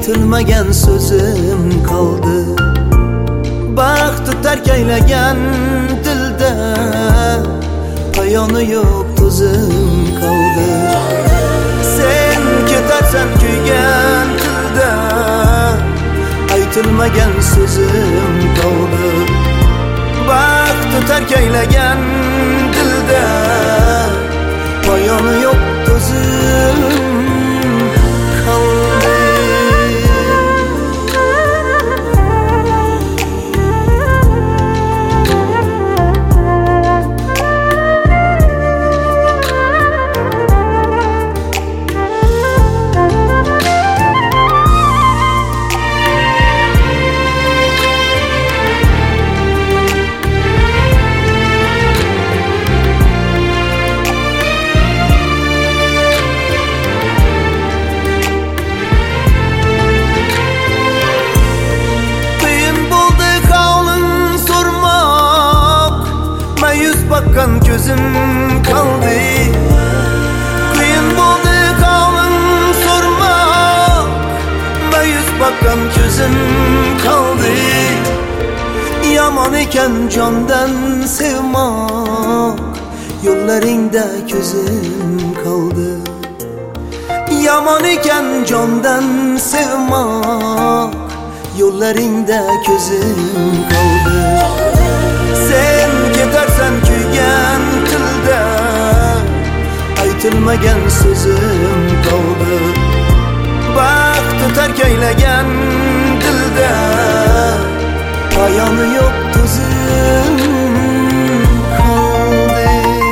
aytilmagan so'zim qoldi. Baxtni tark aylagan dilda payoni yo'q to'zim qoldi. Sen ketarsan kuygan tilda aytilmagan so'zim qoldi. Baxtni tark aylagan dilda payoni yo'q to'zim qoldi. Bakkan gözüm kaldı. Kıyın buldu kalın sormak. Meyus bakkan gözüm kaldı. Yaman iken candan sevmek. Yollarında gözüm kaldı. Yaman iken candan sevmek. Yollarında gözüm kaldı. Sen ketarsan kuygan tilda aytilmagan so'zim qoldi. Baxtni tark aylagan dilda payoni yo'q to'zim qoldi.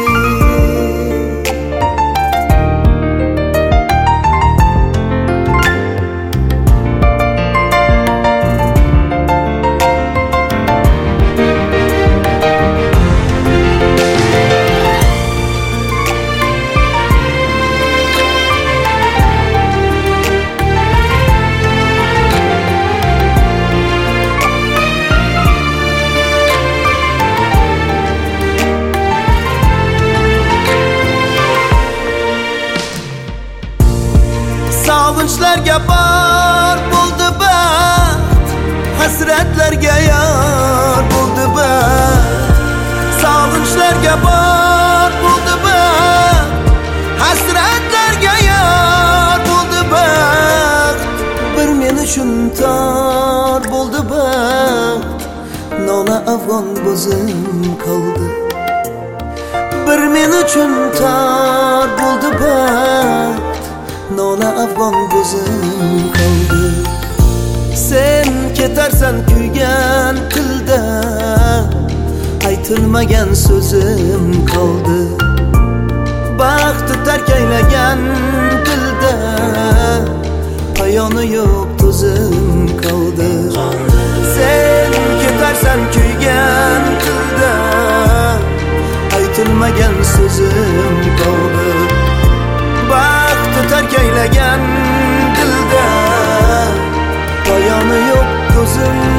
Sog'inchlarga bor bo'ldi baxt, hasratlarga yor bo'ldi baxt. Sog'inchlarga bor bo'ldi baxt, hasratlarga yor bo'ldi baxt. Bir men uchun tor bo'ldi baxt, nona afg'on bo'zim qoldi. Bir men uchun tor bo'ldi baxt, nona afg'on bo'zim qoldi. Sen ketarsan kuygan tilda aytilmagan so'zim qoldi. Baxtni tark aylagan dilda payoni yo'q to'zim qoldi. Sen ketarsan kuygan tilda aytilmagan so'zim qoldi. Baxtni tark aylagan dilda payoni yo'q to'zim